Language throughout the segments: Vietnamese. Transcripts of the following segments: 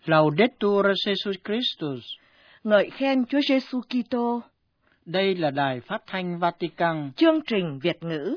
Laudetur Jesus Christus. Ngợi khen Chúa Giêsu Kitô. Đây là Đài Phát thanh Vatican. Chương trình Việt ngữ.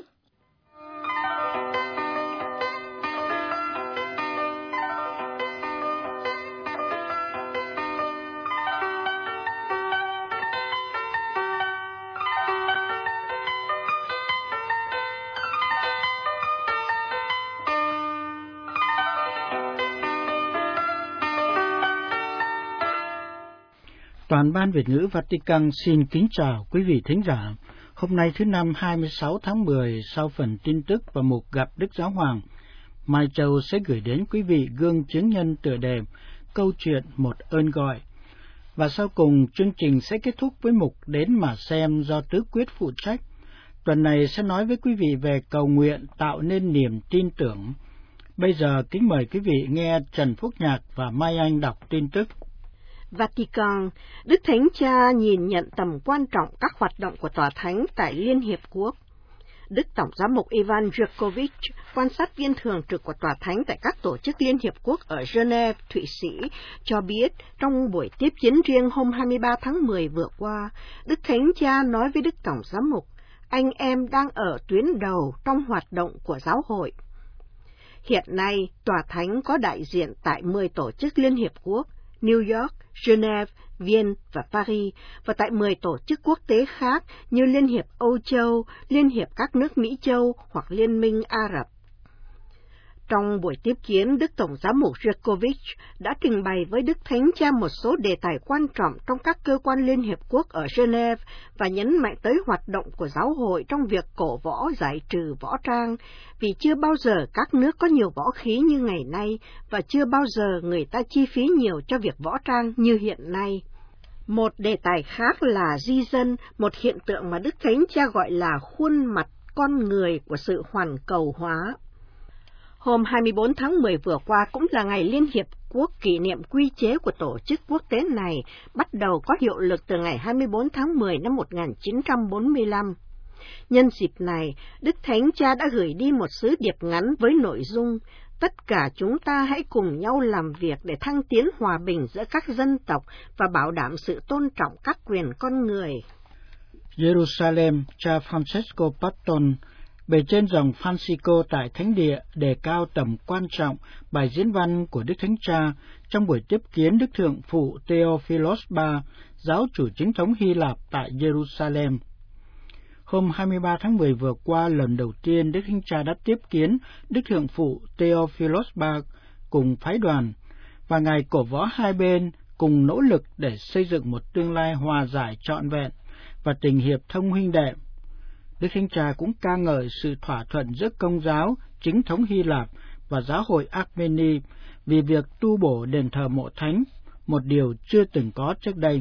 Toàn ban Việt ngữ Vatican xin kính chào quý vị thính giả. Hôm nay thứ Năm 26 tháng 10, sau phần tin tức và mục gặp Đức Giáo Hoàng, Mai Châu sẽ gửi đến quý vị gương chứng nhân tựa đề Câu chuyện một ơn gọi. Và sau cùng, chương trình sẽ kết thúc với mục Đến mà xem do Tứ Quyết phụ trách. Tuần này sẽ nói với quý vị về cầu nguyện tạo nên niềm tin tưởng. Bây giờ kính mời quý vị nghe Trần Phúc Nhạc và Mai Anh đọc tin tức. Vatican, Đức Thánh Cha nhìn nhận tầm quan trọng các hoạt động của Tòa Thánh tại Liên Hiệp Quốc. Đức Tổng giám mục Ivan Jurkovic, quan sát viên thường trực của Tòa Thánh tại các tổ chức Liên Hiệp Quốc ở Geneva, Thụy Sĩ, cho biết trong buổi tiếp kiến riêng hôm 23 tháng 10 vừa qua, Đức Thánh Cha nói với Đức Tổng giám mục, anh em đang ở tuyến đầu trong hoạt động của giáo hội. Hiện nay, Tòa Thánh có đại diện tại 10 tổ chức Liên Hiệp Quốc, New York, Geneva, Vienne và Paris, và tại 10 tổ chức quốc tế khác như Liên hiệp Âu Châu, Liên hiệp các nước Mỹ Châu hoặc Liên minh Ả Rập. Trong buổi tiếp kiến, Đức Tổng giám mục Jurkovic đã trình bày với Đức Thánh Cha một số đề tài quan trọng trong các cơ quan Liên Hiệp Quốc ở Geneva và nhấn mạnh tới hoạt động của giáo hội trong việc cổ võ giải trừ võ trang, vì chưa bao giờ các nước có nhiều võ khí như ngày nay và chưa bao giờ người ta chi phí nhiều cho việc võ trang như hiện nay. Một đề tài khác là di dân, một hiện tượng mà Đức Thánh Cha gọi là khuôn mặt con người của sự hoàn cầu hóa. Hôm 24 tháng 10 vừa qua cũng là ngày Liên Hiệp Quốc kỷ niệm quy chế của tổ chức quốc tế này, bắt đầu có hiệu lực từ ngày 24 tháng 10 năm 1945. Nhân dịp này, Đức Thánh Cha đã gửi đi một sứ điệp ngắn với nội dung tất cả chúng ta hãy cùng nhau làm việc để thăng tiến hòa bình giữa các dân tộc và bảo đảm sự tôn trọng các quyền con người. Jerusalem, cha Francesco Patton, bề trên dòng Francisco tại Thánh Địa đề cao tầm quan trọng bài diễn văn của Đức Thánh Cha trong buổi tiếp kiến Đức Thượng phụ Theophilos III, giáo chủ chính thống Hy Lạp tại Jerusalem. Hôm 23 tháng 10 vừa qua, lần đầu tiên Đức Thánh Cha đã tiếp kiến Đức Thượng phụ Theophilos III cùng phái đoàn, và Ngài cổ võ hai bên cùng nỗ lực để xây dựng một tương lai hòa giải trọn vẹn và tình hiệp thông huynh đệ. Đức Thánh Cha cũng ca ngợi sự thỏa thuận giữa Công giáo chính thống Hy Lạp và giáo hội Armeni vì việc tu bổ đền thờ mộ thánh, một điều chưa từng có trước đây.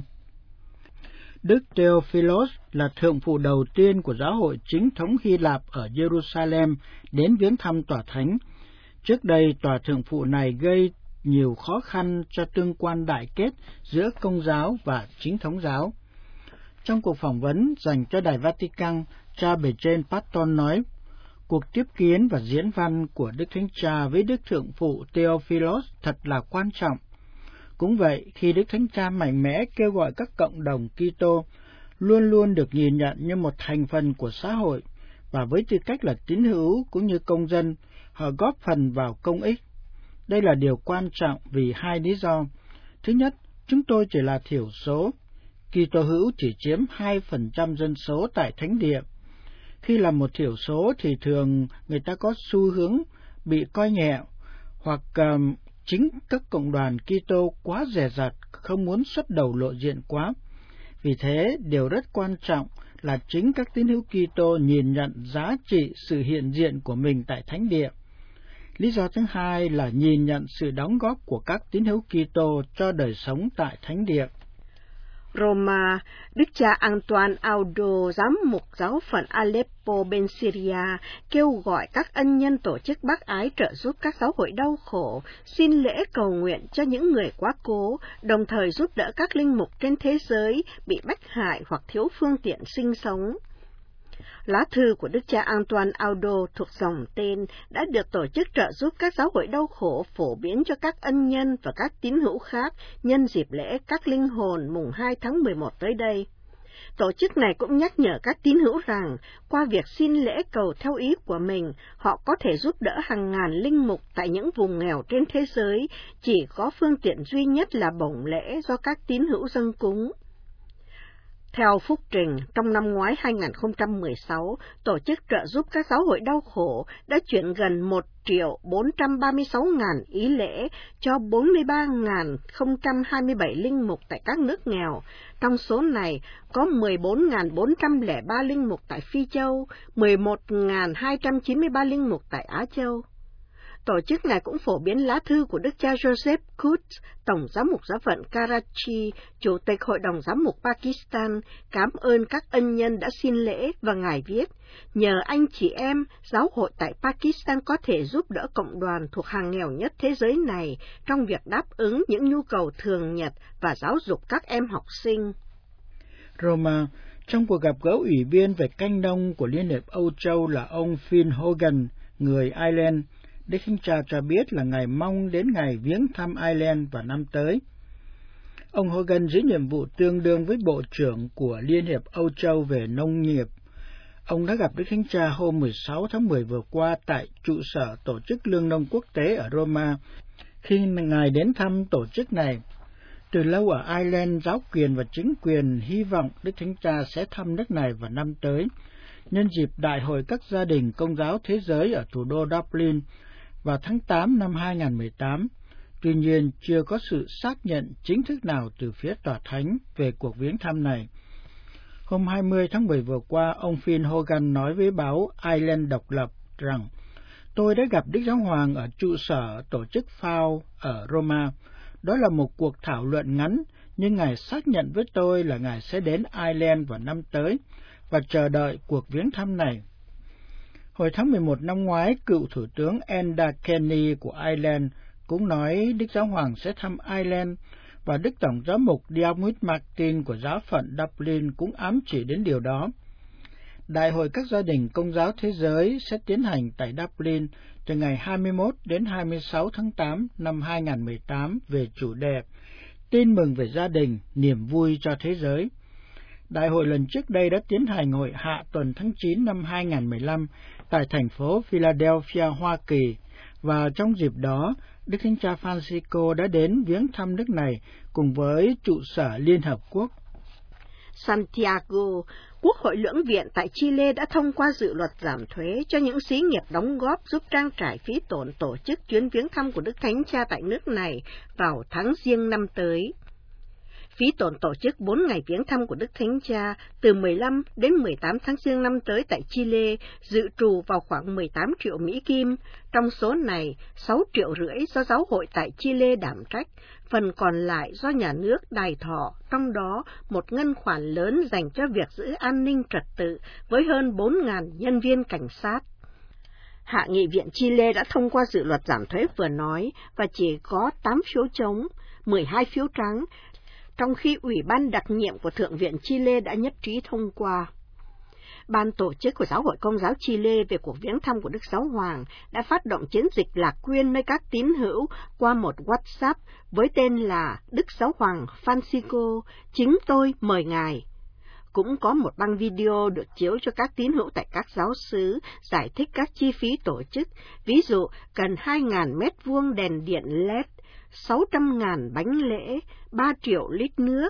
Đức Theophilos là thượng phụ đầu tiên của giáo hội chính thống Hy Lạp ở Jerusalem đến viếng thăm Tòa Thánh. Trước đây, tòa thượng phụ này gây nhiều khó khăn cho tương quan đại kết giữa Công giáo và chính thống giáo. Trong cuộc phỏng vấn dành cho Đài Vatican, cha bề trên Patton nói, cuộc tiếp kiến và diễn văn của Đức Thánh Cha với Đức Thượng phụ Theophilos thật là quan trọng. Cũng vậy, khi Đức Thánh Cha mạnh mẽ kêu gọi các cộng đồng Kitô luôn luôn được nhìn nhận như một thành phần của xã hội, và với tư cách là tín hữu cũng như công dân, họ góp phần vào công ích. Đây là điều quan trọng vì hai lý do. Thứ nhất, chúng tôi chỉ là thiểu số. Kitô hữu chỉ chiếm 2% dân số tại Thánh Địa. Khi là một thiểu số thì thường người ta có xu hướng bị coi nhẹ, hoặc chính các cộng đoàn Kitô quá dè dặt, không muốn xuất đầu lộ diện quá. Vì thế, điều rất quan trọng là chính các tín hữu Kitô nhìn nhận giá trị sự hiện diện của mình tại Thánh Địa. Lý do thứ hai là nhìn nhận sự đóng góp của các tín hữu Kitô cho đời sống tại Thánh Địa. Roma, Đức cha Antoine Audo, giám mục giáo phận Aleppo bên Syria, kêu gọi các ân nhân tổ chức bác ái trợ giúp các giáo hội đau khổ, xin lễ cầu nguyện cho những người quá cố, đồng thời giúp đỡ các linh mục trên thế giới bị bách hại hoặc thiếu phương tiện sinh sống. Lá thư của Đức cha Antoine Audo thuộc dòng tên đã được tổ chức trợ giúp các giáo hội đau khổ phổ biến cho các ân nhân và các tín hữu khác nhân dịp lễ các linh hồn mùng 2 tháng 11 tới đây. Tổ chức này cũng nhắc nhở các tín hữu rằng, qua việc xin lễ cầu theo ý của mình, họ có thể giúp đỡ hàng ngàn linh mục tại những vùng nghèo trên thế giới, chỉ có phương tiện duy nhất là bổng lễ do các tín hữu dâng cúng. Theo phúc trình, trong năm ngoái 2016, tổ chức trợ giúp các giáo hội đau khổ đã chuyển gần 1.436.000 ý lễ cho 43.027 linh mục tại các nước nghèo. Trong số này có 14.403 linh mục tại Phi Châu, 11.293 linh mục tại Á Châu. Tổ chức này cũng phổ biến lá thư của Đức cha Joseph Kutz, Tổng giám mục giáo phận Karachi, Chủ tịch Hội đồng Giám mục Pakistan, cảm ơn các ân nhân đã xin lễ và Ngài viết, nhờ anh chị em, giáo hội tại Pakistan có thể giúp đỡ cộng đoàn thuộc hàng nghèo nhất thế giới này trong việc đáp ứng những nhu cầu thường nhật và giáo dục các em học sinh. Roma, trong cuộc gặp gỡ ủy viên về canh nông của Liên hiệp Âu Châu là ông Phil Hogan, người Ireland, Đức Thánh Cha cho biết là Ngài mong đến ngày viếng thăm Ireland vào năm tới. Ông Hogan giữ nhiệm vụ tương đương với Bộ trưởng của Liên hiệp Âu Châu về nông nghiệp. Ông đã gặp Đức Thánh Cha hôm 16 tháng 10 vừa qua tại trụ sở Tổ chức Lương nông Quốc tế ở Roma. Khi Ngài đến thăm tổ chức này, từ lâu ở Ireland, giáo quyền và chính quyền hy vọng Đức Thánh Cha sẽ thăm nước này vào năm tới, nhân dịp Đại hội các gia đình Công giáo Thế giới ở thủ đô Dublin vào tháng 8 năm 2018, tuy nhiên chưa có sự xác nhận chính thức nào từ phía Tòa Thánh về cuộc viếng thăm này. Hôm 20 tháng 10 vừa qua, ông Phil Hogan nói với báo Ireland Độc lập rằng, tôi đã gặp Đức Giáo Hoàng ở trụ sở tổ chức FAO ở Roma. Đó là một cuộc thảo luận ngắn, nhưng Ngài xác nhận với tôi là Ngài sẽ đến Ireland vào năm tới và chờ đợi cuộc viếng thăm này. Hồi tháng 11 năm ngoái, cựu Thủ tướng Enda Kenny của Ireland cũng nói Đức Giáo Hoàng sẽ thăm Ireland, và Đức Tổng giám mục Diarmuid Martin của giáo phận Dublin cũng ám chỉ đến điều đó. Đại hội các gia đình Công giáo Thế giới sẽ tiến hành tại Dublin từ ngày 21 đến 26 tháng 8 năm 2018 về chủ đề Tin mừng về gia đình, niềm vui cho thế giới. Đại hội lần trước đây đã tiến hành hội hạ tuần tháng 9 năm 2015 tại thành phố Philadelphia, Hoa Kỳ, và trong dịp đó, Đức Thánh Cha Francisco đã đến viếng thăm nước này cùng với trụ sở Liên Hợp Quốc. Santiago, Quốc hội lưỡng viện tại Chile đã thông qua dự luật giảm thuế cho những xí nghiệp đóng góp giúp trang trải phí tổn tổ chức chuyến viếng thăm của Đức Thánh Cha tại nước này vào tháng Giêng năm tới. Phí tổn tổ chức 4 ngày viếng thăm của Đức Thánh Cha từ 15 đến 18 tháng Giêng năm tới tại Chile dự trù vào khoảng 18 triệu Mỹ Kim, trong số này 6,5 triệu do giáo hội tại Chile đảm trách, phần còn lại do nhà nước đài thọ, trong đó một ngân khoản lớn dành cho việc giữ an ninh trật tự với hơn 4.000 nhân viên cảnh sát. Hạ nghị viện Chile đã thông qua dự luật giảm thuế vừa nói và chỉ có 8 phiếu chống, 12 phiếu trắng, trong khi Ủy ban đặc nhiệm của Thượng viện Chile đã nhất trí thông qua. Ban tổ chức của Giáo hội Công giáo Chile về cuộc viếng thăm của Đức Giáo Hoàng đã phát động chiến dịch lạc quyên nơi các tín hữu qua một WhatsApp với tên là Đức Giáo Hoàng Francisco, chính tôi mời Ngài. Cũng có một băng video được chiếu cho các tín hữu tại các giáo xứ giải thích các chi phí tổ chức, ví dụ cần 2.000 mét vuông đèn điện LED, 600.000 bánh lễ, 3 triệu lít nước,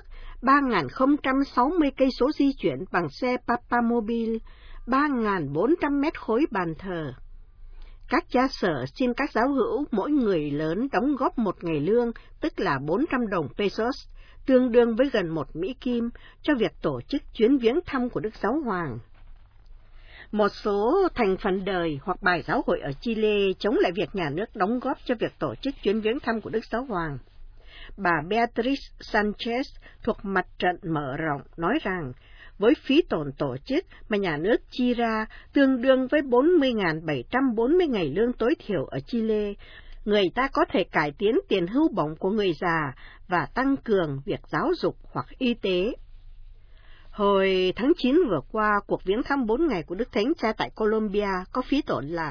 3.060 cây số di chuyển bằng xe Papamobil, 3.400 mét khối bàn thờ. Các cha sở xin các giáo hữu mỗi người lớn đóng góp một ngày lương, tức là 400 đồng pesos, tương đương với gần 1 Mỹ Kim, cho việc tổ chức chuyến viếng thăm của Đức Giáo Hoàng. Một số thành phần đời hoặc bài giáo hội ở Chile chống lại việc nhà nước đóng góp cho việc tổ chức chuyến viếng thăm của Đức Giáo Hoàng. Bà Beatriz Sanchez thuộc Mặt trận Mở rộng nói rằng, với phí tổn tổ chức mà nhà nước chi ra tương đương với 40.740 ngày lương tối thiểu ở Chile, người ta có thể cải tiến tiền hưu bổng của người già và tăng cường việc giáo dục hoặc y tế. Hồi tháng 9 vừa qua, cuộc viếng thăm 4 ngày của Đức Thánh Cha tại Colombia có phí tổn là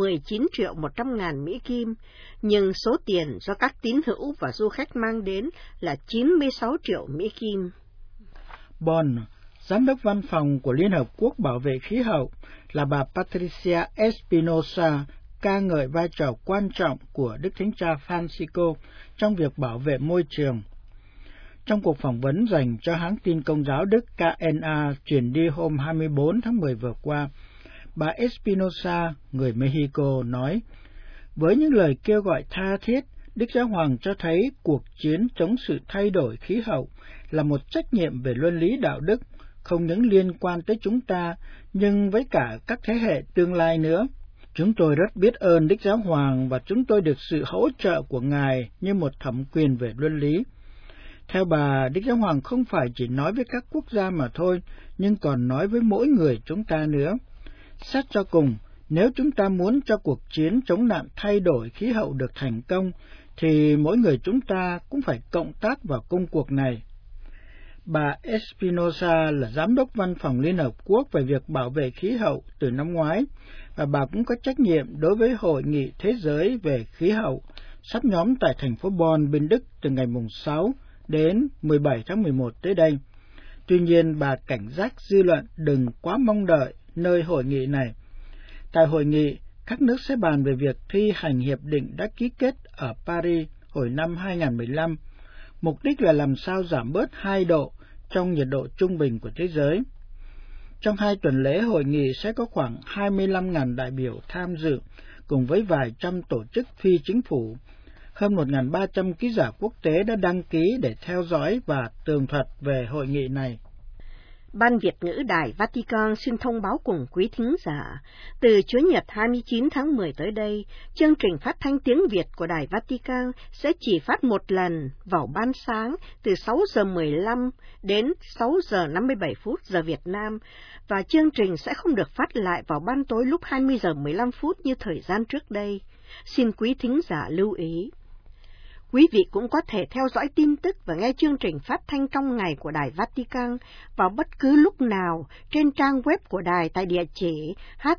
19.100.000 Mỹ Kim, nhưng số tiền do các tín hữu và du khách mang đến là 96 triệu Mỹ Kim. Bon, Giám đốc văn phòng của Liên Hợp Quốc bảo vệ khí hậu là bà Patricia Espinosa ca ngợi vai trò quan trọng của Đức Thánh Cha Francisco trong việc bảo vệ môi trường. Trong cuộc phỏng vấn dành cho hãng tin Công giáo Đức KNA truyền đi hôm 24 tháng 10 vừa qua, bà Espinosa, người Mexico, nói, với những lời kêu gọi tha thiết, Đức Giáo Hoàng cho thấy cuộc chiến chống sự thay đổi khí hậu là một trách nhiệm về luân lý đạo đức, không những liên quan tới chúng ta, nhưng với cả các thế hệ tương lai nữa. Chúng tôi rất biết ơn Đức Giáo Hoàng và chúng tôi được sự hỗ trợ của Ngài như một thẩm quyền về luân lý. Theo bà, Đức Giáo Hoàng không phải chỉ nói với các quốc gia mà thôi, nhưng còn nói với mỗi người chúng ta nữa. Xét cho cùng, nếu chúng ta muốn cho cuộc chiến chống nạn thay đổi khí hậu được thành công, thì mỗi người chúng ta cũng phải cộng tác vào công cuộc này. Bà Espinosa là Giám đốc Văn phòng Liên Hợp Quốc về việc bảo vệ khí hậu từ năm ngoái, và bà cũng có trách nhiệm đối với Hội nghị Thế giới về khí hậu sắp nhóm tại thành phố Bonn, bên Đức từ ngày 6 đến 17 tháng 11 tới đây. Tuy nhiên, bà cảnh giác dư luận đừng quá mong đợi nơi hội nghị này. Tại hội nghị, các nước sẽ bàn về việc thi hành hiệp định đã ký kết ở Paris hồi năm 2015, mục đích là làm sao giảm bớt 2 độ trong nhiệt độ trung bình của thế giới. Trong 2 tuần lễ hội nghị sẽ có khoảng 25.000 đại biểu tham dự, cùng với vài trăm tổ chức phi chính phủ. Hơn 1.300 ký giả quốc tế đã đăng ký để theo dõi và tường thuật về hội nghị này. Ban Việt ngữ Đài Vatican xin thông báo cùng quý thính giả, từ Chủ nhật 29 tháng 10 tới đây, chương trình phát thanh tiếng Việt của Đài Vatican sẽ chỉ phát một lần vào ban sáng từ 6 giờ 15 đến 6 giờ 57 phút giờ Việt Nam, và chương trình sẽ không được phát lại vào ban tối lúc 20 giờ 15 phút như thời gian trước đây. Xin quý thính giả lưu ý. Quý vị cũng có thể theo dõi tin tức và nghe chương trình phát thanh trong ngày của Đài Vatican vào bất cứ lúc nào trên trang web của Đài tại địa chỉ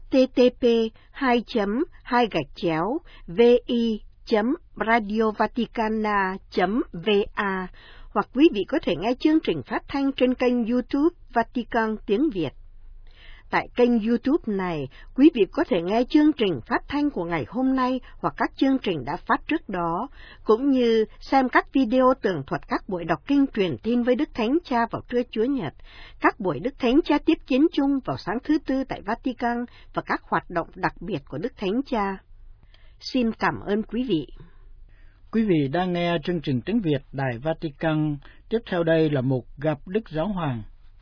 http://vi.radiovaticana.va, hoặc quý vị có thể nghe chương trình phát thanh trên kênh YouTube Vatican tiếng Việt. Tại kênh YouTube này, quý vị có thể nghe chương trình phát thanh của ngày hôm nay hoặc các chương trình đã phát trước đó, cũng như xem các video tường thuật các buổi đọc kinh truyền tin với Đức Thánh Cha vào trưa Chúa Nhật, các buổi Đức Thánh Cha tiếp kiến chung vào sáng thứ Tư tại Vatican và các hoạt động đặc biệt của Đức Thánh Cha. Xin cảm ơn quý vị. Quý vị đang nghe chương trình tiếng Việt Đài Vatican. Tiếp theo đây là mục Gặp Đức Giáo Hoàng.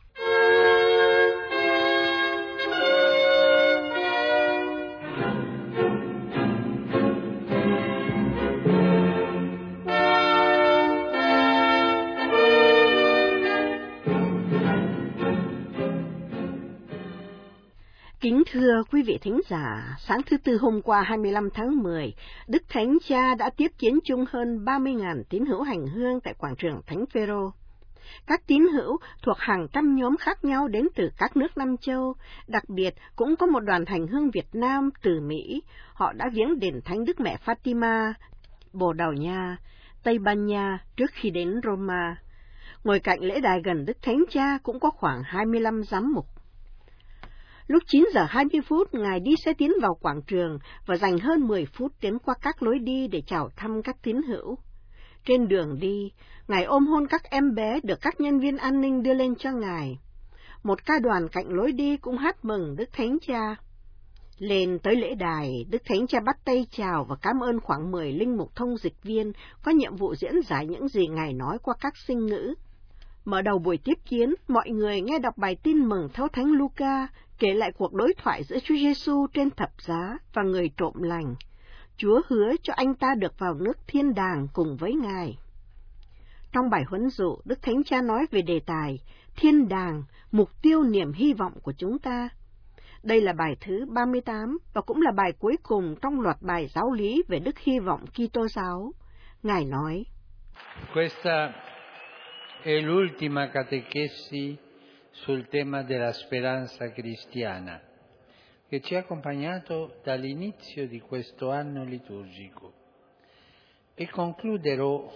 Kính thưa quý vị thính giả, sáng thứ Tư hôm qua 25 tháng 10, Đức Thánh Cha đã tiếp kiến chung hơn 30.000 tín hữu hành hương tại quảng trường Thánh Phêrô. Các tín hữu thuộc hàng trăm nhóm khác nhau đến từ các nước Nam Châu, đặc biệt cũng có một đoàn hành hương Việt Nam từ Mỹ. Họ đã viếng đền Thánh Đức Mẹ Fatima, Bồ Đào Nha, Tây Ban Nha trước khi đến Roma. Ngồi cạnh lễ đài gần Đức Thánh Cha cũng có khoảng 25 giám mục. Lúc 9 giờ 20 phút, Ngài đi xe tiến vào quảng trường và dành hơn 10 phút tiến qua các lối đi để chào thăm các tín hữu. Trên đường đi, Ngài ôm hôn các em bé được các nhân viên an ninh đưa lên cho Ngài. Một ca đoàn cạnh lối đi cũng hát mừng Đức Thánh Cha. Lên tới lễ đài, Đức Thánh Cha bắt tay chào và cảm ơn khoảng 10 linh mục thông dịch viên có nhiệm vụ diễn giải những gì Ngài nói qua các sinh ngữ. Mở đầu buổi tiếp kiến, mọi người nghe đọc bài tin mừng theo Thánh Luca, kể lại cuộc đối thoại giữa Chúa Giêsu trên thập giá và người trộm lành. Chúa hứa cho anh ta được vào nước thiên đàng cùng với Ngài. Trong bài huấn dụ, Đức Thánh Cha nói về đề tài thiên đàng, mục tiêu niềm hy vọng của chúng ta. Đây là bài thứ 38 và cũng là bài cuối cùng trong loạt bài giáo lý về đức hy vọng Kitô giáo. Ngài nói: Questa è l'ultima catechesi sul tema della speranza cristiana, che ci ha accompagnato dall'inizio di questo anno liturgico. E concluderò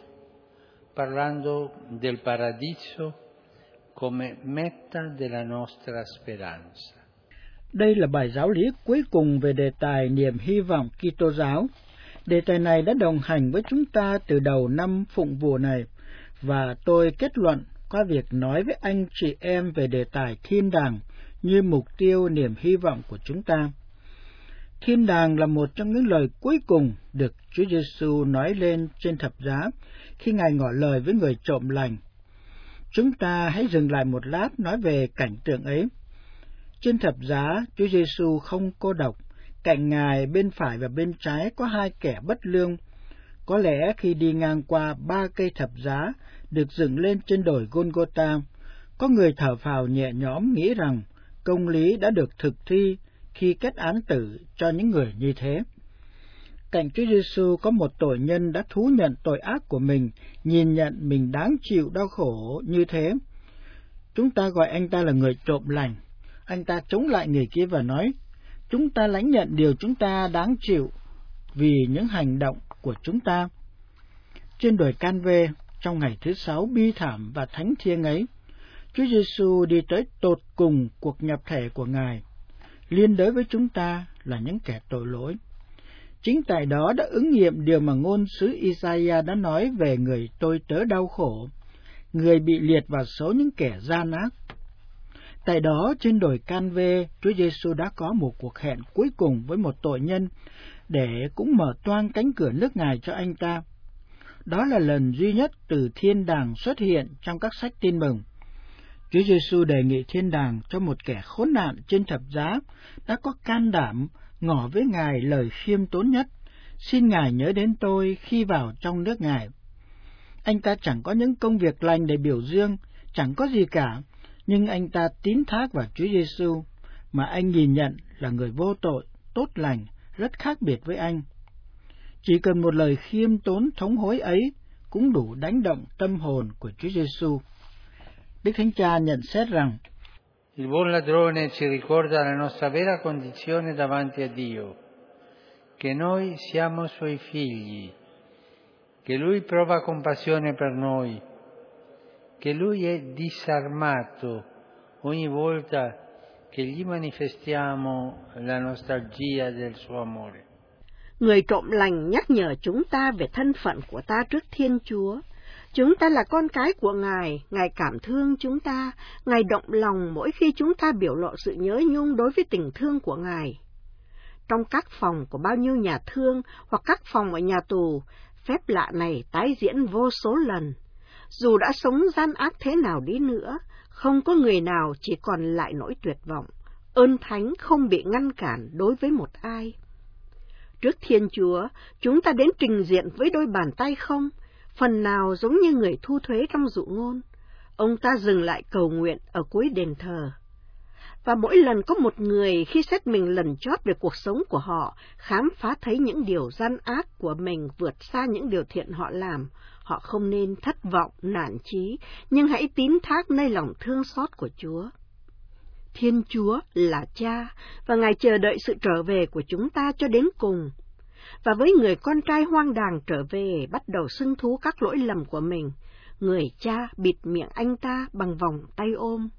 parlando del paradiso come meta della nostra speranza. Đây là bài giáo lý cuối cùng về đề tài niềm hy vọng Kitô giáo. Đề tài này đã đồng hành với chúng ta từ đầu năm Phụng Vụ này, và tôi kết luận qua việc nói với anh chị em về đề tài thiên đàng như mục tiêu niềm hy vọng của chúng ta. Thiên đàng là một trong những lời cuối cùng được Chúa Giêsu nói lên trên thập giá khi Ngài ngỏ lời với người trộm lành. Chúng ta hãy dừng lại một lát nói về cảnh tượng ấy. Trên thập giá, Chúa Giêsu không cô độc, cạnh Ngài bên phải và bên trái có hai kẻ bất lương. Có lẽ khi đi ngang qua 3 cây thập giá được dựng lên trên đồi Golgotha, có người thở phào nhẹ nhõm nghĩ rằng công lý đã được thực thi khi kết án tử cho những người như thế. Cạnh Chúa Giêsu có một tội nhân đã thú nhận tội ác của mình, nhìn nhận mình đáng chịu đau khổ như thế. Chúng ta gọi anh ta là người trộm lành. Anh ta chống lại người kia và nói, chúng ta lãnh nhận điều chúng ta đáng chịu vì những hành động của chúng ta. Trên đồi Can-vê, trong ngày thứ 6 bi thảm và thánh thiêng ấy, Chúa Giêsu đi tới tột cùng cuộc nhập thể của Ngài, liên đới với chúng ta là những kẻ tội lỗi. Chính tại đó đã ứng nghiệm điều mà ngôn sứ Isaiah đã nói về người tôi tớ đau khổ, người bị liệt vào số những kẻ gian ác. Tại đó, trên đồi Can-vê, Chúa Giêsu đã có một cuộc hẹn cuối cùng với một tội nhân để cũng mở toang cánh cửa nước Ngài cho anh ta. Đó là lần duy nhất từ thiên đàng xuất hiện trong các sách Tin Mừng. Chúa Giêsu đề nghị thiên đàng cho một kẻ khốn nạn trên thập giá đã có can đảm ngỏ với Ngài lời khiêm tốn nhất, xin Ngài nhớ đến tôi khi vào trong nước Ngài. Anh ta chẳng có những công việc lành để biểu dương, chẳng có gì cả, nhưng anh ta tín thác vào Chúa Giêsu mà anh nhìn nhận là người vô tội, tốt lành, rất khác biệt với anh. Chỉ cần một lời khiêm tốn thống hối ấy cũng đủ đánh động tâm hồn của Chúa Giêsu. Đức Thánh Cha nhận xét rằng, Il buon ladrone ci ricorda la nostra vera condizione davanti a Dio, che noi siamo suoi figli, che Lui prova compassione per noi, che Lui è disarmato ogni volta che gli manifestiamo la nostalgia del suo amore. Người trộm lành nhắc nhở chúng ta về thân phận của ta trước Thiên Chúa. Chúng ta là con cái của Ngài, Ngài cảm thương chúng ta, Ngài động lòng mỗi khi chúng ta biểu lộ sự nhớ nhung đối với tình thương của Ngài. Trong các phòng của bao nhiêu nhà thương hoặc các phòng ở nhà tù, phép lạ này tái diễn vô số lần. Dù đã sống gian ác thế nào đi nữa, không có người nào chỉ còn lại nỗi tuyệt vọng, ơn thánh không bị ngăn cản đối với một ai. Trước Thiên Chúa, chúng ta đến trình diện với đôi bàn tay không, phần nào giống như người thu thuế trong dụ ngôn. Ông ta dừng lại cầu nguyện ở cuối đền thờ. Và mỗi lần có một người khi xét mình lần chót về cuộc sống của họ, khám phá thấy những điều gian ác của mình vượt xa những điều thiện họ làm, họ không nên thất vọng, nản chí, nhưng hãy tín thác nơi lòng thương xót của Chúa. Thiên Chúa là Cha, và Ngài chờ đợi sự trở về của chúng ta cho đến cùng. Và với người con trai hoang đàng trở về bắt đầu xưng thú các lỗi lầm của mình, người cha bịt miệng anh ta bằng vòng tay ôm.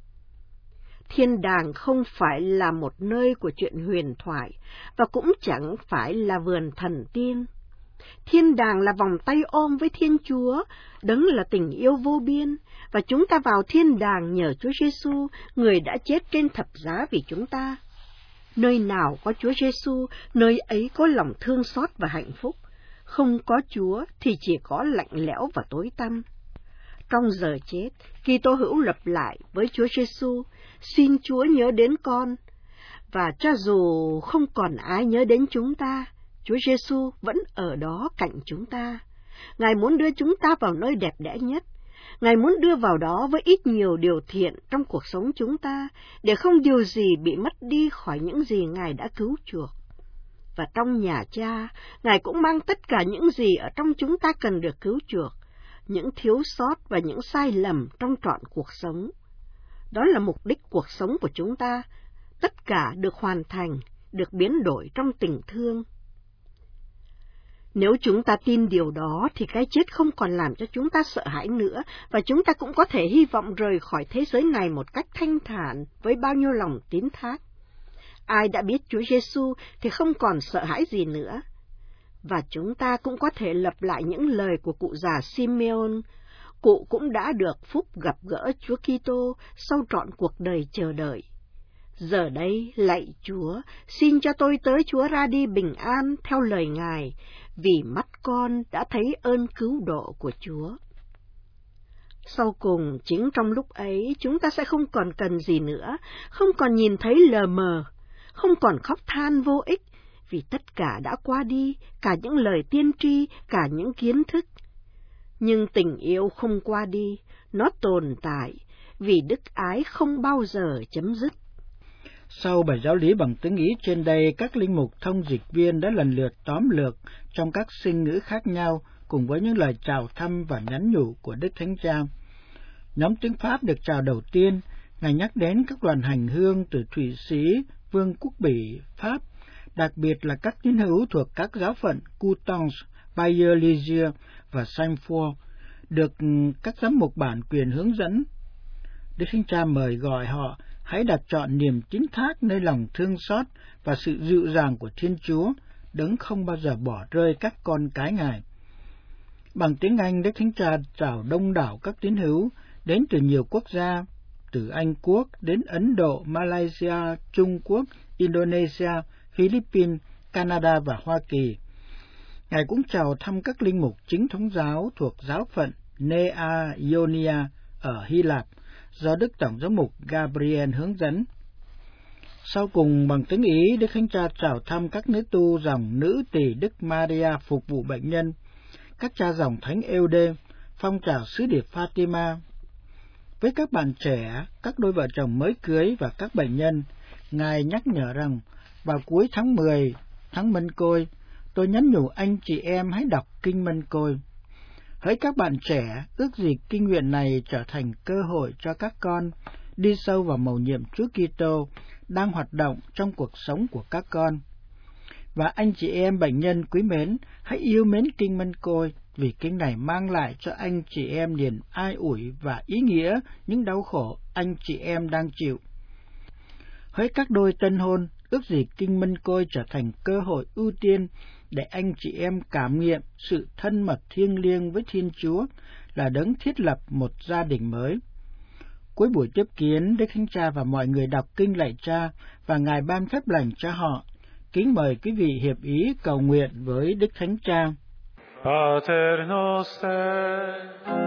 Thiên đàng không phải là một nơi của chuyện huyền thoại, và cũng chẳng phải là vườn thần tiên. Thiên đàng là vòng tay ôm với Thiên Chúa, đấng là tình yêu vô biên, và chúng ta vào thiên đàng nhờ Chúa Giêsu, người đã chết trên thập giá vì chúng ta. Nơi nào có Chúa Giêsu, nơi ấy có lòng thương xót và hạnh phúc. Không có Chúa thì chỉ có lạnh lẽo và tối tăm. Trong giờ chết, Kitô hữu lặp lại với Chúa Giêsu, xin Chúa nhớ đến con. Và cho dù không còn ai nhớ đến chúng ta, Chúa Giêsu vẫn ở đó cạnh chúng ta. Ngài muốn đưa chúng ta vào nơi đẹp đẽ nhất. Ngài muốn đưa vào đó với ít nhiều điều thiện trong cuộc sống chúng ta, để không điều gì bị mất đi khỏi những gì Ngài đã cứu chuộc. Và trong nhà Cha, Ngài cũng mang tất cả những gì ở trong chúng ta cần được cứu chuộc, những thiếu sót và những sai lầm trong trọn cuộc sống. Đó là mục đích cuộc sống của chúng ta. Tất cả được hoàn thành, được biến đổi trong tình thương. Nếu chúng ta tin điều đó thì cái chết không còn làm cho chúng ta sợ hãi nữa, và chúng ta cũng có thể hy vọng rời khỏi thế giới này một cách thanh thản với bao nhiêu lòng tín thác. Ai đã biết Chúa Giêsu thì không còn sợ hãi gì nữa. Và chúng ta cũng có thể lặp lại những lời của cụ già Simeon. Cụ cũng đã được phúc gặp gỡ Chúa Kitô sau trọn cuộc đời chờ đợi. Giờ đây, lạy Chúa, xin cho tôi tới Chúa ra đi bình an theo lời Ngài, vì mắt con đã thấy ơn cứu độ của Chúa. Sau cùng, chính trong lúc ấy, chúng ta sẽ không còn cần gì nữa, không còn nhìn thấy lờ mờ, không còn khóc than vô ích, vì tất cả đã qua đi, cả những lời tiên tri, cả những kiến thức. Nhưng tình yêu không qua đi, nó tồn tại, vì đức ái không bao giờ chấm dứt. Sau bài giáo lý bằng tiếng Ý trên đây, các linh mục thông dịch viên đã lần lượt tóm lược trong các sinh ngữ khác nhau cùng với những lời chào thăm và nhắn nhủ của Đức Thánh Cha. Nhóm tiếng Pháp được chào đầu tiên, Ngài nhắc đến các đoàn hành hương từ Thụy Sĩ, Vương quốc Bỉ, Pháp, đặc biệt là các tín hữu thuộc các giáo phận Coutances, Bayeux-Lisieux và Saint-Four, được các giám mục bản quyền hướng dẫn. Đức Thánh Cha mời gọi họ hãy đặt trọn niềm tín thác nơi lòng thương xót và sự dịu dàng của Thiên Chúa, Đấng không bao giờ bỏ rơi các con cái Ngài. Bằng tiếng Anh, Đức Thánh Cha chào đông đảo các tín hữu đến từ nhiều quốc gia, từ Anh Quốc đến Ấn Độ, Malaysia, Trung Quốc, Indonesia, Philippines, Canada và Hoa Kỳ. Ngài cũng chào thăm các linh mục chính thống giáo thuộc giáo phận Nea Ionia ở Hy Lạp, do Đức Tổng giám mục Gabriel hướng dẫn. Sau cùng, bằng tiếng Ý, Đức Thánh Cha chào thăm các nữ tu dòng Nữ Tỳ Đức Maria phục vụ bệnh nhân, các cha dòng Thánh Eude, phong trào sứ điệp Fatima. Với các bạn trẻ, các đôi vợ chồng mới cưới và các bệnh nhân, Ngài nhắc nhở rằng vào cuối tháng 10, tháng Mân Côi, tôi nhắn nhủ anh chị em hãy đọc Kinh Mân Côi. Hỡi các bạn trẻ, ước gì kinh nguyện này trở thành cơ hội cho các con đi sâu vào mầu nhiệm Chúa Kitô đang hoạt động trong cuộc sống của các con. Và anh chị em bệnh nhân quý mến, hãy yêu mến Kinh Mân Côi, vì kinh này mang lại cho anh chị em niềm ai ủi và ý nghĩa những đau khổ anh chị em đang chịu. Hỡi các đôi tân hôn, ước gì Kinh Mân Côi trở thành cơ hội ưu tiên để anh chị em cảm nghiệm sự thân mật thiêng liêng với Thiên Chúa, là Đấng thiết lập một gia đình mới. Cuối buổi tiếp kiến, Đức Thánh Cha và mọi người đọc kinh lạy Cha và Ngài ban phép lành cho họ. Kính mời quý vị hiệp ý cầu nguyện với Đức Thánh Cha. Pater noster,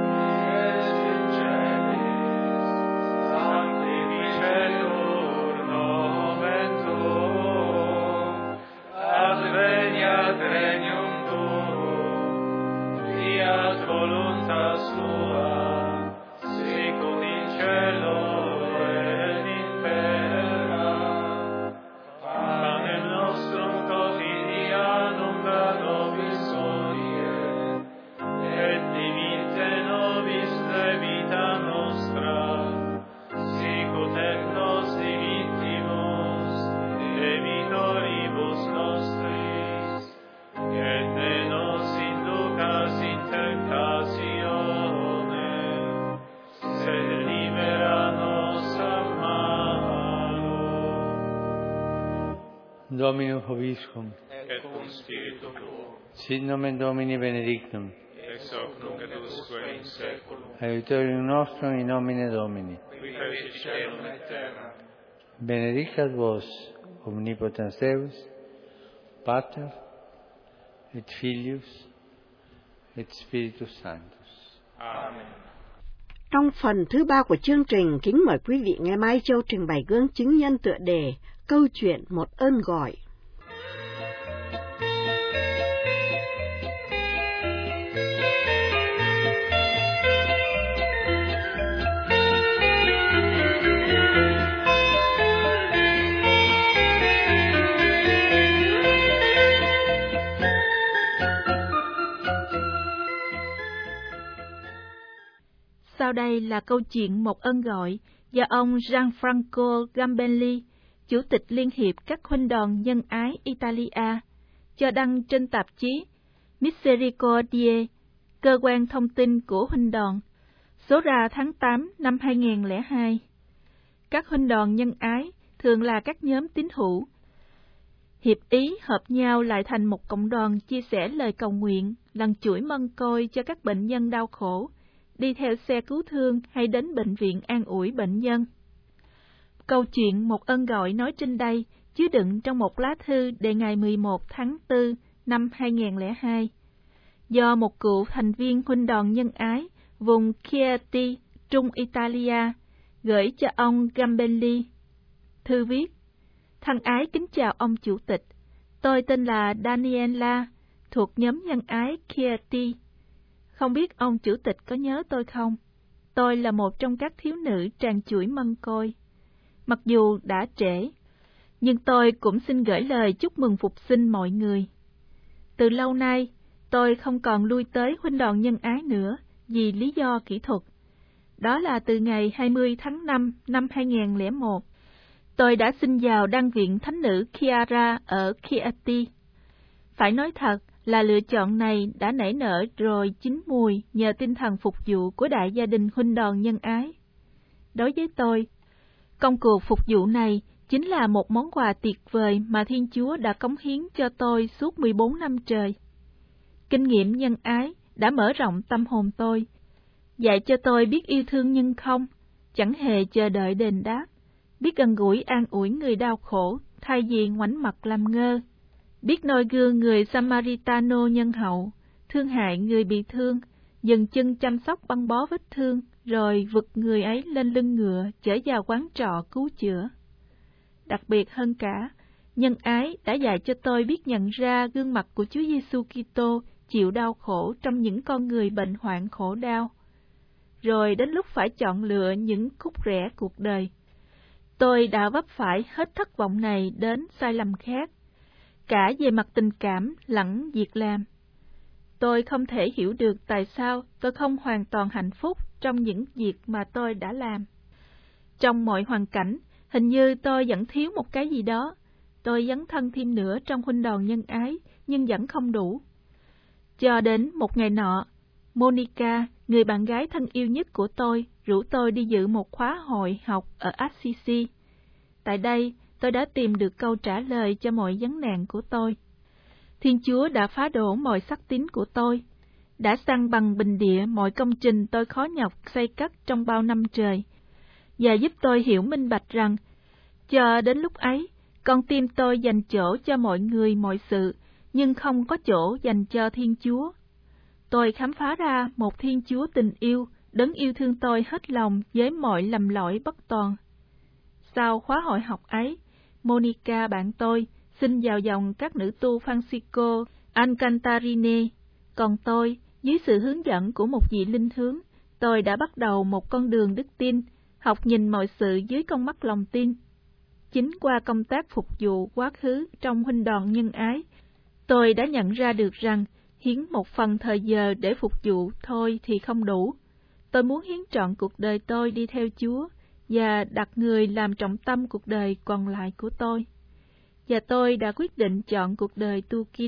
Domino Hoviscum, et cum spiritu tuo, sit nomen Domini benedictum, ex hoc nunc et usque in saeculum, aiutorium nostrum in nomine Domini. qui fecit caelum et terra. Benedicat vos, omnipotens Deus, Pater, et Filius, et Spiritus Sanctus. Amen. Trong phần thứ 3 của chương trình, kính mời quý vị nghe Mai Châu trình bày gương chứng nhân tựa đề Câu chuyện một ơn gọi. Sau đây là câu chuyện một ơn gọi do ông Gianfranco Gambelli, Chủ tịch Liên hiệp các huynh đoàn nhân ái Italia, cho đăng trên tạp chí Misericordiae, cơ quan thông tin của huynh đoàn, số ra tháng 8 năm 2002. Các huynh đoàn nhân ái thường là các nhóm tín hữu, hiệp ý hợp nhau lại thành một cộng đoàn chia sẻ lời cầu nguyện, lần chuỗi mân côi cho các bệnh nhân đau khổ, đi theo xe cứu thương hay đến bệnh viện an ủi bệnh nhân. Câu chuyện Một ơn gọi nói trên đây chứa đựng trong một lá thư đề ngày 11 tháng 4 năm 2002, do một cựu thành viên huynh đoàn nhân ái vùng Chieti, Trung Italia, gửi cho ông Gambelli. Thư viết: Thân ái kính chào ông Chủ tịch, tôi tên là Daniela, thuộc nhóm nhân ái Chieti. Không biết ông Chủ tịch có nhớ tôi không? Tôi là một trong các thiếu nữ tràn chuỗi mân côi. Mặc dù đã trễ, nhưng tôi cũng xin gửi lời chúc mừng phục sinh mọi người. Từ lâu nay, tôi không còn lui tới huynh đoàn nhân ái nữa vì lý do kỹ thuật. Đó là từ ngày 20 tháng 5 năm 2001. Tôi đã xin vào đăng viện thánh nữ Chiara ở Chieti. Phải nói thật là lựa chọn này đã nảy nở rồi chín mùi nhờ tinh thần phục vụ của đại gia đình huynh đoàn nhân ái. Đối với tôi, công cuộc phục vụ này chính là một món quà tuyệt vời mà Thiên Chúa đã cống hiến cho tôi suốt 14 năm trời. Kinh nghiệm nhân ái đã mở rộng tâm hồn tôi, dạy cho tôi biết yêu thương nhân không, chẳng hề chờ đợi đền đáp, biết gần gũi an ủi người đau khổ thay vì ngoảnh mặt làm ngơ, biết noi gương người Samaritano nhân hậu, thương hại người bị thương, dừng chân chăm sóc băng bó vết thương, rồi vực người ấy lên lưng ngựa chở vào quán trọ cứu chữa. Đặc biệt hơn cả, nhân ái đã dạy cho tôi biết nhận ra gương mặt của Chúa Giêsu Kitô chịu đau khổ trong những con người bệnh hoạn khổ đau. Rồi đến lúc phải chọn lựa những khúc rẽ cuộc đời, tôi đã vấp phải hết thất vọng này đến sai lầm khác, cả về mặt tình cảm lẫn việc làm. Tôi không thể hiểu được tại sao tôi không hoàn toàn hạnh phúc trong những việc mà tôi đã làm. Trong mọi hoàn cảnh, hình như tôi vẫn thiếu một cái gì đó. Tôi dấn thân thêm nữa trong huynh đoàn nhân ái, nhưng vẫn không đủ. Cho đến một ngày nọ, Monica, người bạn gái thân yêu nhất của tôi, rủ tôi đi dự một khóa hội học ở Assisi. Tại đây, tôi đã tìm được câu trả lời cho mọi vấn nạn của tôi. Thiên Chúa đã phá đổ mọi sắc tín của tôi, đã san bằng bình địa mọi công trình tôi khó nhọc xây cất trong bao năm trời, và giúp tôi hiểu minh bạch rằng, cho đến lúc ấy, con tim tôi dành chỗ cho mọi người mọi sự, nhưng không có chỗ dành cho Thiên Chúa. Tôi khám phá ra một Thiên Chúa tình yêu, đấng yêu thương tôi hết lòng với mọi lầm lỗi bất toàn. Sau khóa hội học ấy, Monica bạn tôi xin vào dòng các nữ tu Francisco Alcantarine, còn tôi, dưới sự hướng dẫn của một vị linh hướng, tôi đã bắt đầu một con đường đức tin, học nhìn mọi sự dưới con mắt lòng tin. Chính qua công tác phục vụ quá khứ trong huynh đoàn nhân ái, tôi đã nhận ra được rằng hiến một phần thời giờ để phục vụ thôi thì không đủ. Tôi muốn hiến trọn cuộc đời tôi đi theo Chúa và đặt người làm trọng tâm cuộc đời còn lại của tôi. Và tôi đã quyết định chọn cuộc đời tu kín.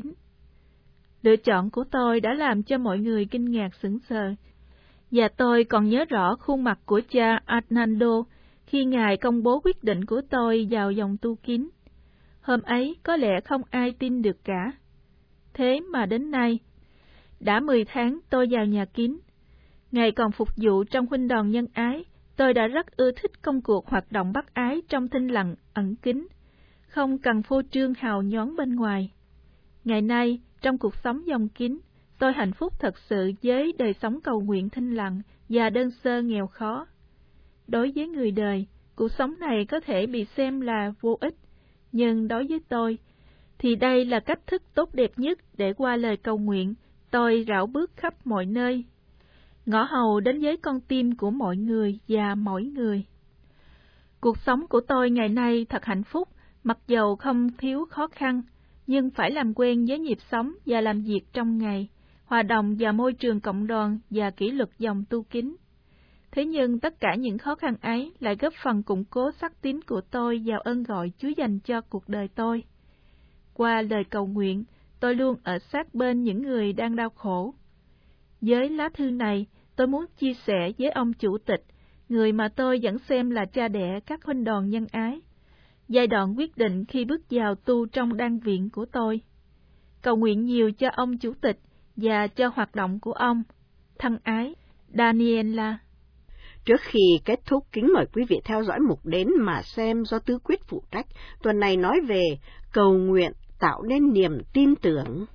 Lựa chọn của tôi đã làm cho mọi người kinh ngạc sững sờ. Và tôi còn nhớ rõ khuôn mặt của cha Arnaldo khi Ngài công bố quyết định của tôi vào dòng tu kín. Hôm ấy có lẽ không ai tin được cả. Thế mà đến nay, đã 10 tháng tôi vào nhà kín. Ngày còn phục vụ trong huynh đoàn nhân ái, tôi đã rất ưa thích công cuộc hoạt động bác ái trong thinh lặng, ẩn kín, không cần phô trương hào nhoáng bên ngoài. Ngày nay, trong cuộc sống dòng kín, tôi hạnh phúc thật sự với đời sống cầu nguyện thinh lặng và đơn sơ nghèo khó. Đối với người đời, cuộc sống này có thể bị xem là vô ích, nhưng đối với tôi, thì đây là cách thức tốt đẹp nhất để qua lời cầu nguyện, tôi rảo bước khắp mọi nơi, ngõ hầu đến với con tim của mọi người và mỗi người. Cuộc sống của tôi ngày nay thật hạnh phúc, mặc dầu không thiếu khó khăn, nhưng phải làm quen với nhịp sống và làm việc trong ngày, hòa đồng vào môi trường cộng đoàn và kỷ luật dòng tu kín. Thế nhưng tất cả những khó khăn ấy lại góp phần củng cố xác tín của tôi vào ơn gọi Chúa dành cho cuộc đời tôi. Qua lời cầu nguyện, tôi luôn ở sát bên những người đang đau khổ. Với lá thư này, tôi muốn chia sẻ với ông chủ tịch, người mà tôi vẫn xem là cha đẻ các huynh đoàn nhân ái, giai đoạn quyết định khi bước vào tu trong đan viện của tôi. Cầu nguyện nhiều cho ông chủ tịch và cho hoạt động của ông. Thân ái, Daniela. Trước khi kết thúc, kính mời quý vị theo dõi mục Đến mà xem do Tứ Quyết phụ trách. Tuần này nói về cầu nguyện tạo nên niềm tin tưởng.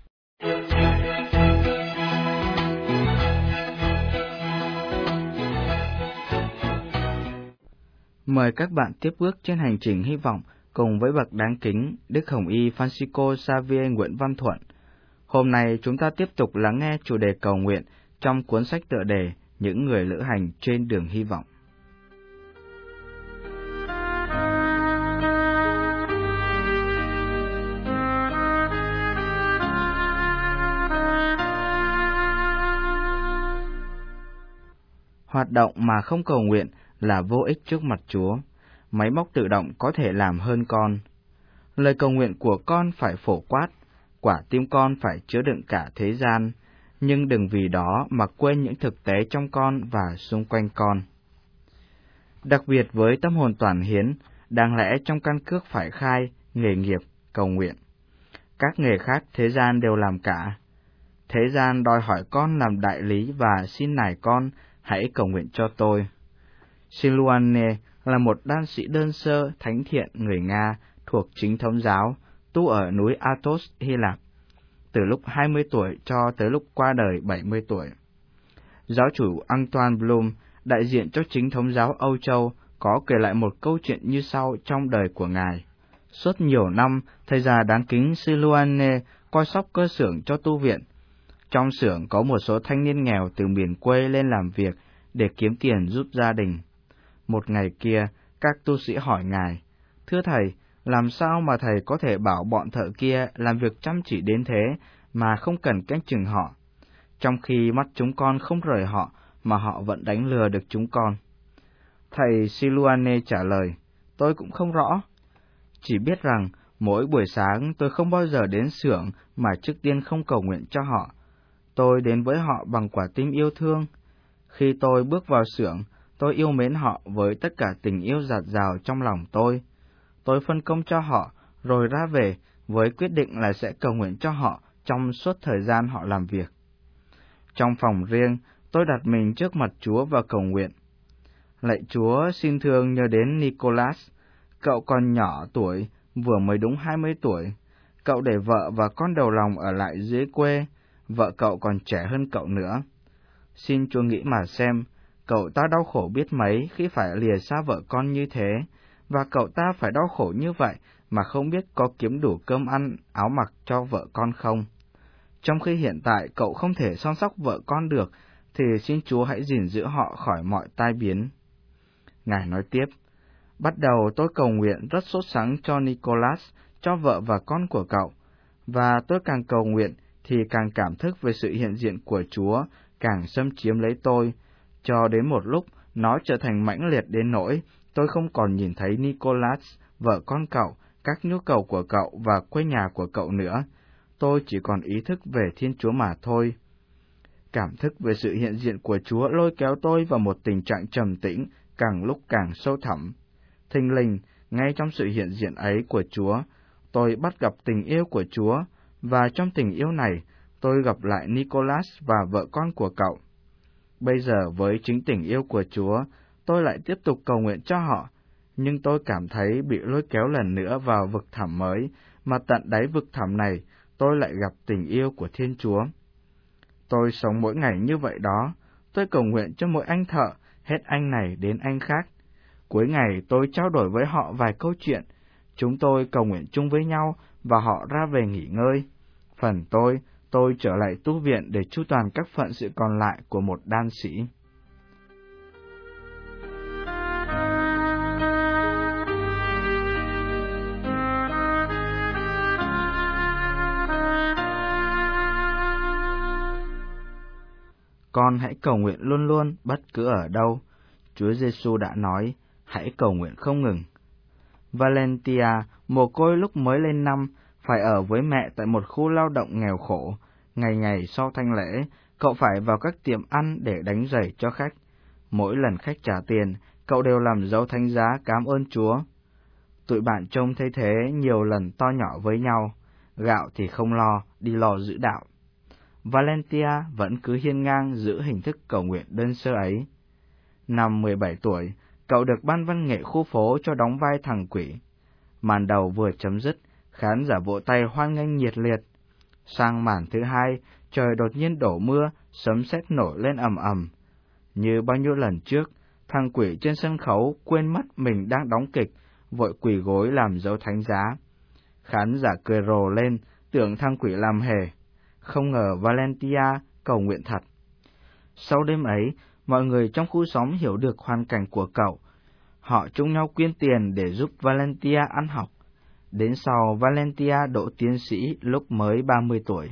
Mời các bạn tiếp bước trên hành trình hy vọng cùng với bậc đáng kính Đức Hồng Y Francisco Xavier Nguyễn Văn Thuận. Hôm nay chúng ta tiếp tục lắng nghe chủ đề cầu nguyện trong cuốn sách tựa đề Những người lữ hành trên đường hy vọng. Hoạt động mà không cầu nguyện là vô ích trước mặt Chúa. Máy móc tự động có thể làm hơn con. Lời cầu nguyện của con phải phổ quát, quả tim con phải chứa đựng cả thế gian, nhưng đừng vì đó mà quên những thực tế trong con và xung quanh con. Đặc biệt với tâm hồn toàn hiến, đáng lẽ trong căn cước phải khai nghề nghiệp cầu nguyện. Các nghề khác thế gian đều làm cả. Thế gian đòi hỏi con làm đại lý và xin nài con hãy cầu nguyện cho tôi. Siluane là một đan sĩ đơn sơ, thánh thiện người Nga thuộc chính thống giáo, tu ở núi Athos, Hy Lạp, từ lúc 20 tuổi cho tới lúc qua đời 70 tuổi. Giáo chủ Antoine Blum, đại diện cho chính thống giáo Âu Châu, có kể lại một câu chuyện như sau trong đời của ngài. Suốt nhiều năm, thầy già đáng kính Siluane coi sóc cơ xưởng cho tu viện. Trong xưởng có một số thanh niên nghèo từ miền quê lên làm việc để kiếm tiền giúp gia đình. Một ngày kia, các tu sĩ hỏi ngài, thưa thầy, làm sao mà thầy có thể bảo bọn thợ kia làm việc chăm chỉ đến thế mà không cần canh chừng họ, trong khi mắt chúng con không rời họ mà họ vẫn đánh lừa được chúng con? Thầy Siluane trả lời, tôi cũng không rõ. Chỉ biết rằng mỗi buổi sáng tôi không bao giờ đến xưởng mà trước tiên không cầu nguyện cho họ. Tôi đến với họ bằng quả tim yêu thương. Khi tôi bước vào xưởng, tôi yêu mến họ với tất cả tình yêu dạt dào trong lòng tôi. Tôi phân công cho họ, rồi ra về với quyết định là sẽ cầu nguyện cho họ trong suốt thời gian họ làm việc. Trong phòng riêng, tôi đặt mình trước mặt Chúa và cầu nguyện. Lạy Chúa, xin thương nhớ đến Nicholas. Cậu còn nhỏ tuổi, vừa mới đúng 20 tuổi. Cậu để vợ và con đầu lòng ở lại dưới quê. Vợ cậu còn trẻ hơn cậu nữa. Xin Chúa nghĩ mà xem, cậu ta đau khổ biết mấy khi phải lìa xa vợ con như thế, và cậu ta phải đau khổ như vậy mà không biết có kiếm đủ cơm ăn, áo mặc cho vợ con không. Trong khi hiện tại cậu không thể chăm sóc vợ con được, thì xin Chúa hãy gìn giữ họ khỏi mọi tai biến. Ngài nói tiếp, bắt đầu tôi cầu nguyện rất sốt sắng cho Nicholas, cho vợ và con của cậu, và tôi càng cầu nguyện thì càng cảm thức về sự hiện diện của Chúa, càng xâm chiếm lấy tôi, cho đến một lúc nó trở thành mãnh liệt đến nỗi tôi không còn nhìn thấy Nicholas, vợ con cậu, các nhu cầu của cậu và quê nhà của cậu nữa. Tôi chỉ còn ý thức về Thiên Chúa mà thôi. Cảm thức về sự hiện diện của Chúa lôi kéo tôi vào một tình trạng trầm tĩnh, càng lúc càng sâu thẳm. Thình lình, ngay trong sự hiện diện ấy của Chúa, tôi bắt gặp tình yêu của Chúa, và trong tình yêu này, tôi gặp lại Nicholas và vợ con của cậu. Bây giờ với chính tình yêu của Chúa, tôi lại tiếp tục cầu nguyện cho họ, nhưng tôi cảm thấy bị lôi kéo lần nữa vào vực thẳm mới, mà tận đáy vực thẳm này, tôi lại gặp tình yêu của Thiên Chúa. Tôi sống mỗi ngày như vậy đó, tôi cầu nguyện cho mỗi anh thợ, hết anh này đến anh khác. Cuối ngày tôi trao đổi với họ vài câu chuyện, chúng tôi cầu nguyện chung với nhau và họ ra về nghỉ ngơi. Phần tôi trở lại tu viện để chu toàn các phận sự còn lại của một đan sĩ. con hãy cầu nguyện luôn luôn, bất cứ ở đâu. Chúa Giêsu đã nói, hãy cầu nguyện không ngừng. Valentia, mồ côi lúc mới lên năm, phải ở với mẹ tại một khu lao động nghèo khổ. Ngày ngày sau thánh lễ, cậu phải vào các tiệm ăn để đánh giày cho khách. Mỗi lần khách trả tiền, cậu đều làm dấu thánh giá cảm ơn Chúa. Tụi bạn trông thấy thế nhiều lần to nhỏ với nhau, gạo thì không lo, đi lo giữ đạo. Valentia vẫn cứ hiên ngang giữ hình thức cầu nguyện đơn sơ ấy. Năm 17 tuổi, cậu được ban văn nghệ khu phố cho đóng vai thằng quỷ. Màn đầu vừa chấm dứt, khán giả vỗ tay hoan nghênh nhiệt liệt. Sang màn thứ hai, trời đột nhiên đổ mưa, sấm sét nổi lên ầm ầm. Như bao nhiêu lần trước, thằng quỷ trên sân khấu quên mất mình đang đóng kịch, vội quỳ gối làm dấu thánh giá. Khán giả cười rồ lên, tưởng thằng quỷ làm hề. Không ngờ Valentia cầu nguyện thật. Sau đêm ấy, mọi người trong khu xóm hiểu được hoàn cảnh của cậu. Họ chung nhau quyên tiền để giúp Valentia ăn học. Đến sau, Valentia đỗ tiến sĩ lúc mới 30 tuổi.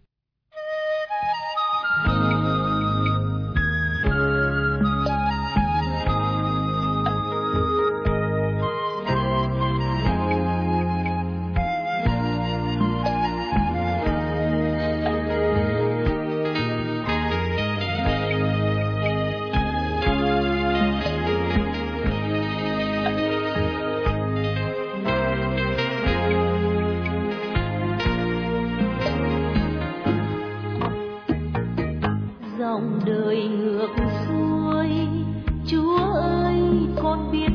Dòng đời ngược xuôi, Chúa ơi con biết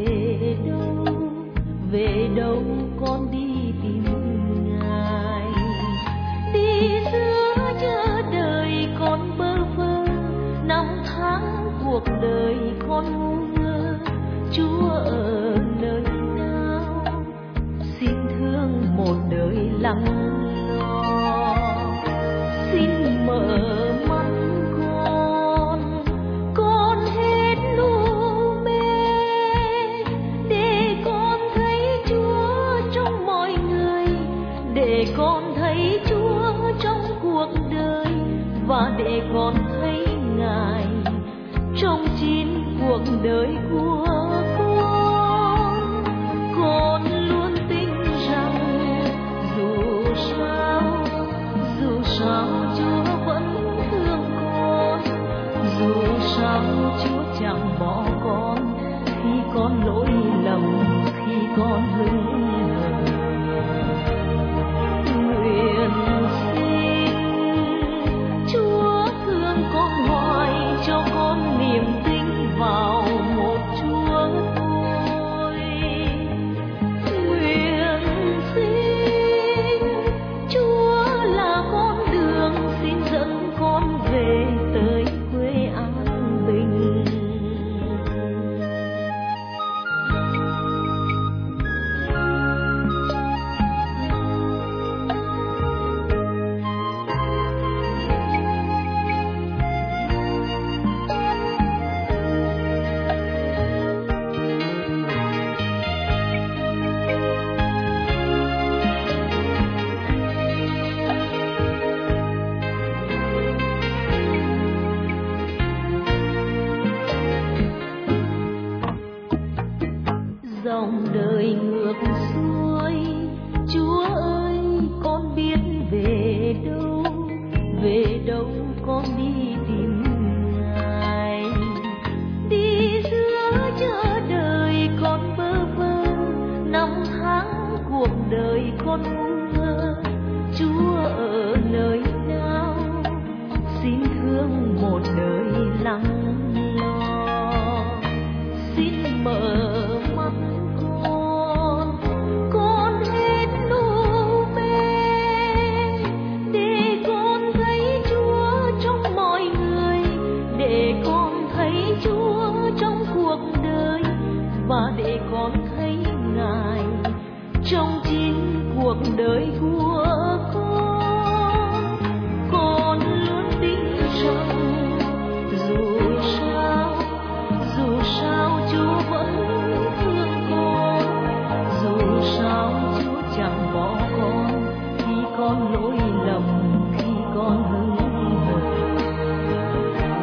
về đâu con đi tìm Ngài. Đi giữa chợ đời con bơ vơ, năm tháng cuộc đời con ngu ngơ. Chúa ở nơi nào, xin thương một đời lặng lo. Xin mở mắt con hết lu mê, để con thấy Chúa trong mọi người, để con thấy Chúa trong cuộc đời, và để con thấy Ngài trong chín cuộc đời của con. Con luôn tin rằng dù sao Chúa vẫn thương con, dù sao Chúa chẳng bỏ con khi con lỗi lầm, khi con hững hờ. Nguyện xin Chúa thương con hoài, cho con niềm tin vào một Chúa thôi. Nguyện xin Chúa là con đường, xin dẫn con về tới quê an bình. Dòng đời ngược xuôi, Chúa ơi con biết về đâu con đi tìm Ngài. Đi giữa chợ đời con bơ vơ, năm tháng cuộc đời con ngu ngơ. Chúa ở nơi nào, xin thương một đời lặng lo. Xin mở mắt con hết lu mê, để con thấy Chúa trong mọi người, để con thấy Chúa trong cuộc đời, và để con thấy Ngài trong chín cuộc đời của con. Con luôn tin rằng dù sao Chúa vẫn thương con, dù sao Chúa chẳng bỏ con khi con lỗi lầm, khi con hững hờ.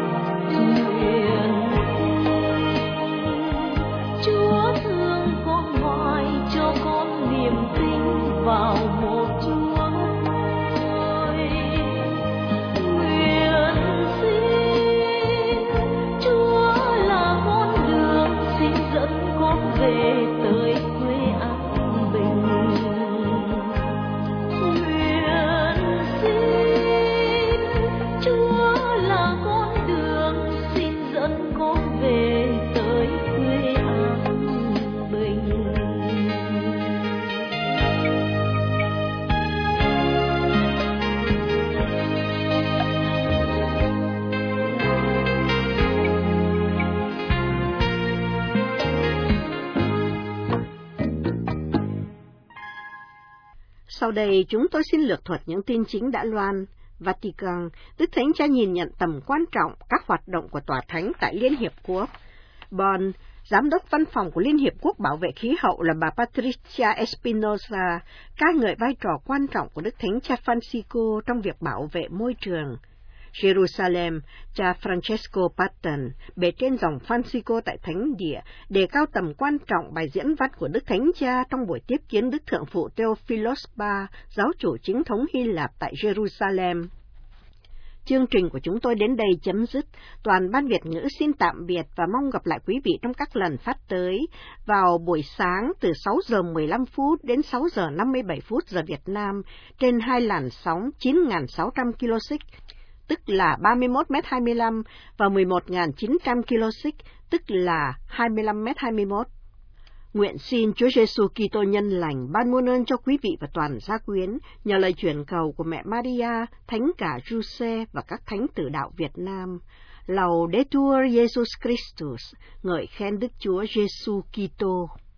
Sau đây chúng tôi xin lược thuật những tin chính đã loan. Vatican, Đức Thánh Cha nhìn nhận tầm quan trọng các hoạt động của Tòa Thánh tại Liên Hiệp Quốc. Bonn, Giám đốc Văn phòng của Liên Hiệp Quốc Bảo vệ Khí hậu là bà Patricia Espinosa ca ngợi vai trò quan trọng của Đức Thánh Cha Francisco trong việc bảo vệ môi trường. Jerusalem, cha Francesco Patton, bề trên dòng Francisco tại Thánh Địa, đề cao tầm quan trọng bài diễn văn của Đức Thánh Cha trong buổi tiếp kiến Đức Thượng phụ Theophilos III, giáo chủ chính thống Hy Lạp tại Jerusalem. Chương trình của chúng tôi đến đây chấm dứt. Toàn ban Việt ngữ xin tạm biệt và mong gặp lại quý vị trong các lần phát tới vào buổi sáng từ 6 giờ 15 phút đến 6 giờ 57 phút giờ Việt Nam trên hai làn sóng 9.600 kHz, tức là 31m25 và 11.900 kHz, tức là 25m21. Nguyện xin Chúa Giêsu Kitô nhân lành ban muôn ơn cho quý vị và toàn gia quyến nhờ lời chuyển cầu của mẹ Maria, Thánh cả Giuse và các thánh tử đạo Việt Nam. Laudetur Jesus Christus, ngợi khen Đức Chúa Giêsu Kitô.